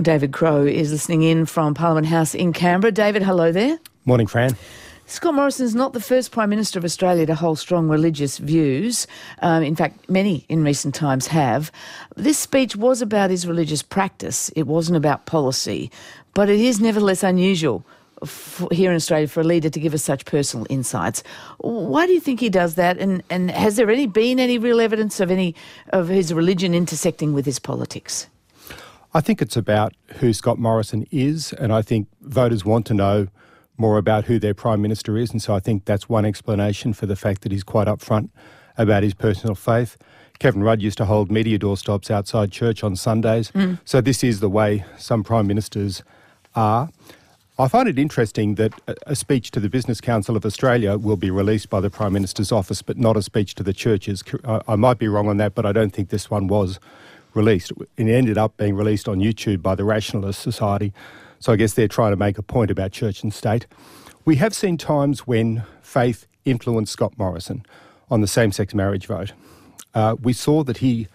David Crowe is listening in from Parliament House in Canberra. David, hello there. Morning, Fran. Scott Morrison is not the first Prime Minister of Australia to hold strong religious views. In fact, many in recent times have. This speech was about his religious practice. It wasn't about policy. But it is nevertheless unusual here in Australia for a leader to give us such personal insights. Why do you think he does that? And has there been any real evidence of his religion intersecting with his politics? I think it's about who Scott Morrison is, and I think voters want to know more about who their Prime Minister is, and so I think that's one explanation for the fact that he's quite upfront about his personal faith. Kevin Rudd used to hold media doorstops outside church on Sundays, so this is the way some Prime Ministers are. I find it interesting that a speech to the Business Council of Australia will be released by the Prime Minister's office, but not a speech to the churches. I might be wrong on that, but I don't think this one was released. It ended up being released on YouTube by the Rationalist Society, so I guess they're trying to make a point about church and state. We have seen times when faith influenced Scott Morrison on the same-sex marriage vote. We saw that he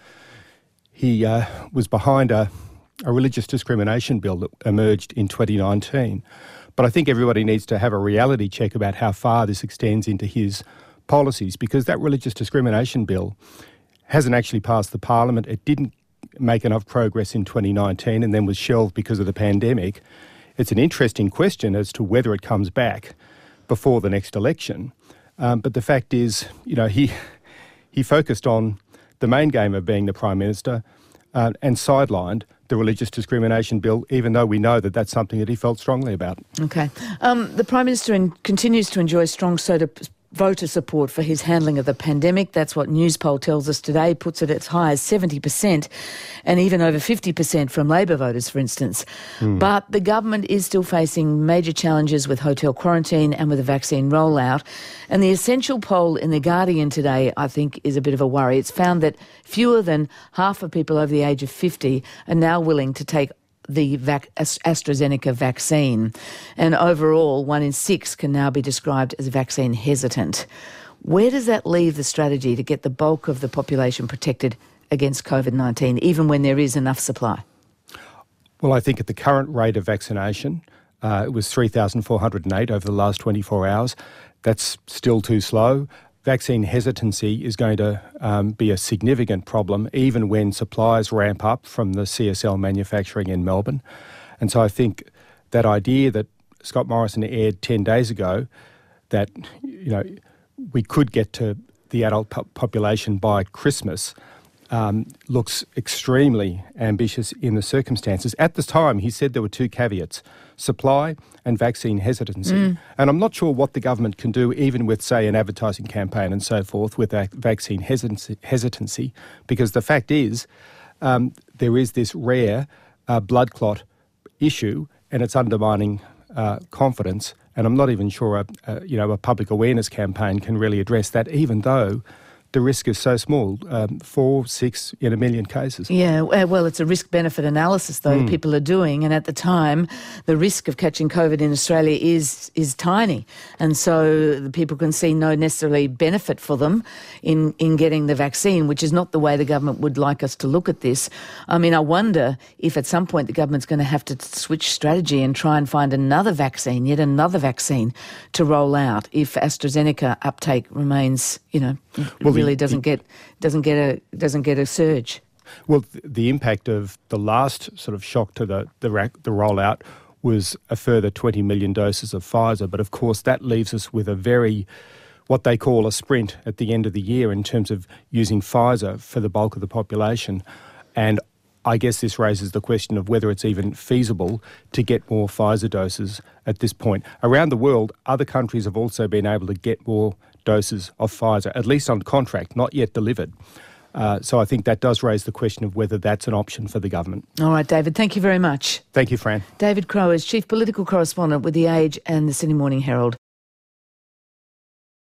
was behind a religious discrimination bill that emerged in 2019, but I think everybody needs to have a reality check about how far this extends into his policies, because that religious discrimination bill hasn't actually passed the Parliament. It didn't make enough progress in 2019 and then was shelved because of the pandemic. It's an interesting question as to whether it comes back before the next election. But the fact is, he focused on the main game of being the Prime Minister and sidelined the religious discrimination bill, even though we know that that's something that he felt strongly about. Okay. The Prime Minister continues to enjoy strong voter support for his handling of the pandemic. That's what Newspoll tells us today, puts it as high as 70% and even over 50% from Labor voters, for instance. But the government is still facing major challenges with hotel quarantine and with the vaccine rollout. And the Essential poll in The Guardian today, I think, is a bit of a worry. It's found that fewer than half of people over the age of 50 are now willing to take the AstraZeneca vaccine. And overall, 1 in 6 can now be described as vaccine hesitant. Where does that leave the strategy to get the bulk of the population protected against COVID-19, even when there is enough supply? Well, I think at the current rate of vaccination, it was 3,408 over the last 24 hours. That's still too slow. Vaccine hesitancy is going to be a significant problem even when supplies ramp up from the CSL manufacturing in Melbourne. And so I think that idea that Scott Morrison aired 10 days ago, that we could get to the adult population by Christmas, looks extremely ambitious in the circumstances. At the time, he said there were 2 caveats: supply and vaccine hesitancy. And I'm not sure what the government can do, even with, say, an advertising campaign and so forth, with that vaccine hesitancy, because the fact is there is this rare blood clot issue and it's undermining confidence. And I'm not even sure a public awareness campaign can really address that, even though the risk is so small, 4, 6 in a million cases. Yeah, well, it's a risk-benefit analysis, though, people are doing. And at the time, the risk of catching COVID in Australia is tiny. And so the people can see no necessarily benefit for them in getting the vaccine, which is not the way the government would like us to look at this. I mean, I wonder if at some point the government's going to have to switch strategy and try and find another vaccine, yet another vaccine to roll out if AstraZeneca uptake remains, really doesn't get a surge. Well, the impact of the last sort of shock to the rollout was a further 20 million doses of Pfizer, but of course that leaves us with what they call a sprint at the end of the year in terms of using Pfizer for the bulk of the population. And I guess this raises the question of whether it's even feasible to get more Pfizer doses at this point. Around the world, other countries have also been able to get more doses of Pfizer, at least on contract, not yet delivered. So I think that does raise the question of whether that's an option for the government. All right, David, thank you very much. Thank you, Fran. David Crowe is Chief Political Correspondent with The Age and the Sydney Morning Herald.